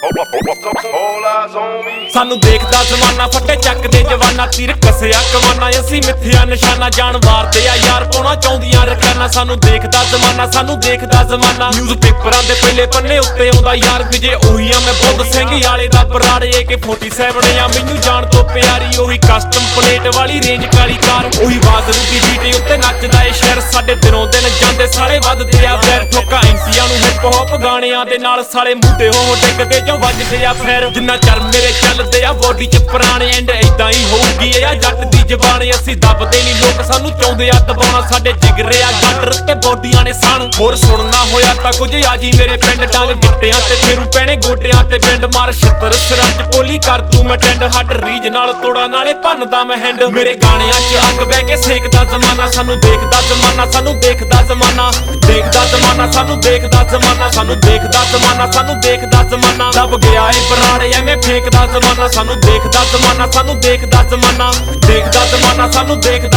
ਸਾਨੂੰ ਦੇਖਦਾ ਜ਼ਮਾਨਾ ਫੱਟੇ ਚੱਕਦੇ ਜਵਾਨਾ ਤੀਰ ਕੱਸਿਆ ਕਮਾਨਾ ਅਸੀਂ ਮਿੱਥਿਆ ਨਿਸ਼ਾਨਾ ਜਾਨ ਵਾਰਦੇ ਆ ਯਾਰ ਪਾਉਣਾ ਚਾਹੁੰਦੀਆਂ ਰਕਾਨਾ ਸਾਨੂੰ ਦੇਖਦਾ ਜ਼ਮਾਨਾ ਨਿਊਜ਼ ਪੇਪਰਾਂ ਦੇ ਪਹਿਲੇ ਪੰਨੇ ਉੱਤੇ ਆਉਂਦਾ ਯਾਰ ਵਿਜੇ ਉਹੀ ਆ ਮੈਂ ਬੁੱਧ ਸਿੰਘ ਵਾਲੇ ਦਾ ਬਰਾੜ AK-47 ਆ ਮੈਨੂੰ ਜਾਣ ਤੋਂ ਪਿਆਰੀ ਉਹੀ ਕਸਟਮ ਪਲੇਟ ਵਾਲੀ ਰੇਂਜ ਕਾਲੀ ਕਾਰ ਉਹੀ ਬਾਜ਼ਰੂ ਦੀ ਬੀਟ ਉੱਤੇ ਨੱਚਦਾ ਏ ਸ਼ਹਿਰ ਸਾਡੇ ਦਿਨੋਂ ਦਿਨ ਜਾਂਦੇ ਸਾਰੇ ਵੱਧਦੇ ਆ ਫੇਰ ਠੋਕਾ ਐਂਟੀਆਂ ਨੂੰ ਹਿੱਪ ਹੌਪ ਗਾਣਿਆਂ ਦੇ ਨਾਲ ਸਾਲੇ ਮੂਟੇ ਹੋ ਡਿੱਗਦੇ ਜੋ ਵੱਜਦੇ ਆ ਫੇਰ ਜਿੰਨਾ ਚਰ ਮੇਰੇ ਚੱਲਦੇ ਆ ਬੋਡੀ ਚ ਪੁਰਾਣੇ ਐਂਡ ਏਦਾਂ ਹੀ ਹੋਊਗੀ ਇਹ ਆ ਜੱਟ ਦੀ ਜ਼ਬਾਨ ਅਸੀਂ ਦੱਬਦੇ ਨਹੀਂ ਲੋਕ ਸਾਨੂੰ ਚਾਹੁੰਦੇ ਆ ਦਬਾਉਣਾ ਸਾਡੇ ਜਿਗਰੇ ਆ ਗਾਡਰ ਤੇ ਬੋਡੀਆਂ ਨੇ ਸਣ ਹੋਰ ਸੁਣਨਾ ਹੋਇਆ ਤਾਂ ਕੁਝ ਆ ਜੀ ਮੇਰੇ ਪਿੰਡ ਡੰਗ ਗਿੱਟਿਆਂ ਤੇ ਫੇਰੂ ਪੈਣੇ ਗੋਡਿਆਂ ਤੇ ਪਿੰਡ ਮਾਰ ਛਿੱਤਰ ਸਰੰਜ ਪੋਲੀ ਕਰ ਦੂੰ ਮੈਂ ਟੈਂਡ ਹੱਟ ਰੀਜ ਨਾਲ ਤੋੜਾ ਨਾਲੇ ਭੰਨਦਾ ਮੈਂ ਹੈਂਡ ਮੇਰੇ ਗਾਣਿਆਂ 'ਚ ਅੱਗ ਬਹਿ ਕੇ ਸੇਕਦਾ ਜ਼ਮਾਨਾ ਸਾਨੂੰ ਦੇਖਦਾ ਜ਼ਮਾਨਾ ਸਾਨੂੰ ਦੇਖਦਾ ਜ਼ਮਾਨਾ ਸਾਨੂੰ ਦੇਖਦਾ ਜ਼ਮਾਨਾ ਸਾਨੂੰ ਦੇਖਦਾ ਜ਼ਮਾਨਾ ਲੱਭ ਗਿਆ ਏ ਬਰਾੜੇ ਐਵੇਂ ਫੇਕਦਾ ਜ਼ਮਾਨਾ ਸਾਨੂੰ ਦੇਖਦਾ ਜ਼ਮਾਨਾ ਸਾਨੂੰ ਦੇਖਦਾ ਜ਼ਮਾਨਾ ਸਾਨੂੰ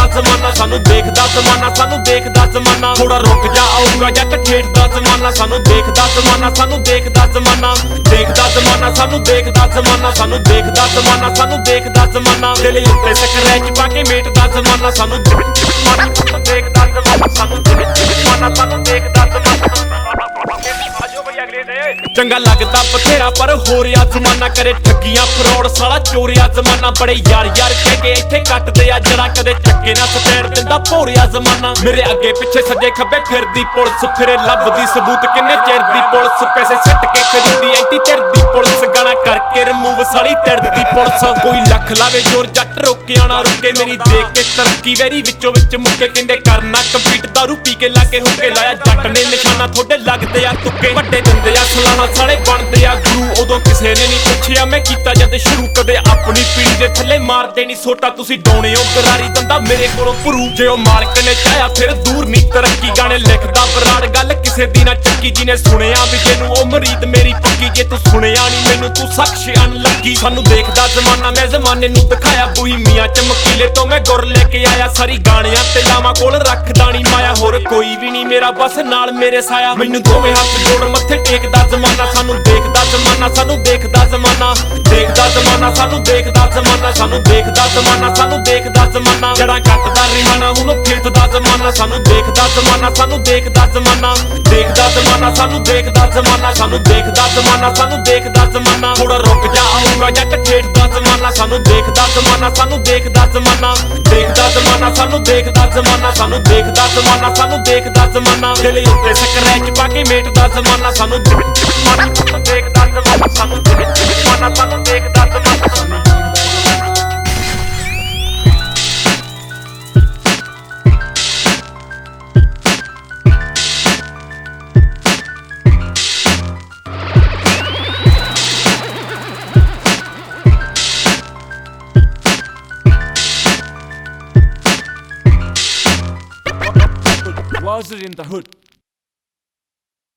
ਦੇਖਦਾ ਜ਼ਮਾਨਾ ਥੋੜਾ ਰੁਕ ਜਾ ਆਊਗਾ ਜੱਟ ਠੇਠਦਾ ਜ਼ਮਾਨਾ ਸਾਨੂੰ ਦੇਖਦਾ ਜ਼ਮਾਨਾ ਸਾਨੂੰ ਦੇਖਦਾ ਜ਼ਮਾਨਾ ਸਾਨੂੰ ਦੇਖਦਾ ਜ਼ਮਾਨਾ ਦਿਲ ਉੱਤੇ ਸਕਰੈਚ ਪਾ ਕੇ ਮੇਟਦਾ ਜ਼ਮਾਨਾ ਸਾਨੂੰ ਦੇਖਦਾ ਜ਼ਮਾਨਾ ਸਾਨੂੰ ਦੇਖਦਾ ਚੰਗਾ ਲੱਗਦਾ ਬਥੇਰਾ ਪਰ ਹੋ ਰਿਹਾ ਜ਼ਮਾਨਾ ਕਰੇ ਠੱਗੀਆਂ ਫਰੋਡ ਸਾਲਾ ਚੋਰਿਆ ਜ਼ਮਾਨਾ ਬੜੇ ਯਾਰ ਕਹਿ ਕੇ ਇੱਥੇ ਕੱਟਦੇ ਆ ਜਰਾ ਕਦੇ ਚੱਕੇ ਨਾ ਸਟੈਂਡ ਦਿੰਦਾ ਭੋਰਿਆ ਜ਼ਮਾਨਾ ਮੇਰੇ ਅੱਗੇ ਪਿੱਛੇ ਸੱਜੇ ਖੱਬੇ ਫਿਰਦੀ ਪੁਲਿਸ ਫਿਰੇ ਲੱਭਦੀ ਸਬੂਤ ਕਿੰਨੇ ਚਿਰ ਦੀ ਪੁਲਿਸ ਪੈਸੇ ਸਿੱਟ ਕੇ ਖਰੀਦੀ ਐਂਟੀ ਧਿਰਦੀ ਪੁਲਿਸ ਗਾਣਾ ਕਰਕੇ ਰਿਮੂਵ ਸਾਲੀ ਧਿਰਦੀ ਪੁਲਿਸ ਕੋਈ ਲੱਖ ਲਾਵੇ ਜੋਰ ਜੱਟ ਰੋਕਿਆ ਨਾ ਰੁਕੇ ਮੇਰੀ ਦੇਖ ਕੇ ਤਰੱਕੀ ਵੈਰੀ ਵਿੱਚੋਂ ਵਿੱਚ ਮੁੱਕੇ ਕਹਿੰਦੇ ਕਰਨਾ ਕੰਪਲੀਟ ਦਾਰੂ ਪੀ ਕੇ ਲਾ ਕੇ ਹੁੱਕੇ ਲਾਇਆ ਜੱਟ ਨੇ ਨਿਸ਼ਾਨਾ ਥੋੜੇ ਲੱਗਦੇ ਆ ਤੁੱਕੇ ਵੱਡੇ ਦਿੰਦੇ ਆ ਸਲਾਨਾ ਸਾਲੇ ਬਣਦੇ ਆ ਗੁਰੂ ਉਦੋਂ ਕਿਸੇ ਨੇ ਨਹੀਂ ਪੁੱਛਿਆ ਮੈਂ ਕੀਤਾ ਜਦ ਸ਼ੁਰੂ ਕਦੇ ਆਪਣੀ ਪੀੜੀ ਦੇ ਥੱਲੇ ਮਾਰਦੇ ਨਹੀਂ ਸੋਟਾ ਤੁਸੀਂ ਡਾਉਣੇ ਹੋ ਗਰਾਰੀ ਦੰਦਾ ਮੇਰੇ ਕੋਲੋਂ ਭਰੂ ਜੇ ਉਹ ਮਾਲਕ ਨੇ ਚਾਹਿਆ ਫਿਰ ਦੂਰ ਨਹੀਂ ਤਰੱਕੀ ਗਾਣੇ ਲਿਖਦਾ ਬਰਾੜ ਗੱਲ ਕਿਸੇ ਦੀ ਨਾ ਚੱਕੀ ਜਿਹਨੇ ਸੁਣਿਆ ਵੀ ਜਿਹਨੂੰ ਉਹ ਮਰੀਦ ਮੇਰੀ ਪੱਕੀ ਜੇ ਤੂੰ ਸੁਣਿਆ ਨਹੀਂ ਮੈਨੂੰ ਤੂੰ ਸਖਸ਼ ਅਨਲੱਕੀ ਸਾਨੂੰ ਦੇਖਦਾ ਜ਼ਮਾਨਾ ਮੈਂ ਜ਼ਮਾਨੇ ਨੂੰ ਦਿਖਾਇਆ ਬੂਹੀ ਮੀਆਂ ਚਮਕੀਲੇ ਤੋਂ ਮੈਂ ਗੁਰ ਲੈ ਕੇ ਆਇਆ ਸਾਰੀ ਗਾਣਿਆਂ ਤੇ ਲਾਵਾਂ ਕੋਲ ਰੱਖਦਾ ਨਹੀਂ ਮਾਇਆ ਹੋਰ ਕੋਈ ਵੀ ਨਹੀਂ ਮੇਰਾ ਬਸ ਨਾਲ ਮੇਰੇ ਸਾਇਆ ਮੈਨੂੰ ਦੋਵੇਂ ਹੱਥ ਜੋੜ ਮੱਥੇ ਟੇਕਦਾ ਜ਼ਮਾਨਾ ਸਾਨੂੰ ਦੇਖਦਾ ਜ਼ਮਾਨਾ ਸਾਨੂੰ ਦੇਖਦਾ ਜ਼ਮਾਨਾ ਜੜਾਂ ਕੱਟਦਾ ਰਿਹਾਨਾ ਹੁਣ ਫਿਰਦਾ ਜ਼ਮਾਨਾ ਸਾਨੂੰ ਦੇਖਦਾ ਜ਼ਮਾਨਾ ਸਾਨੂੰ ਦੇਖਦਾ ਜ਼ਮਾਨਾ ਥੋੜਾ ਰੁਕ ਜਾ ਆਊਗਾ ਜੱਟ ਠੇਠਦਾ ਜ਼ਮਾਨਾ ਸਾਨੂੰ ਦੇਖਦਾ ਜ਼ਮਾਨਾ ਸਾਨੂੰ ਦੇਖਦਾ ਜ਼ਮਾਨਾ ਦਿਲ ਉੱਤੇ ਸਕਰੈਚ ਪਾ ਕੇ ਮੇਟਦਾ ਜ਼ਮਾਨਾ ਸਾਨੂੰ ਦੇਖਦਾ ਜ਼ਮਾਨਾ ਸਾਨੂੰ ਦੇਖਦਾ ਜ਼ਮਾਨਾ Was it in the hood?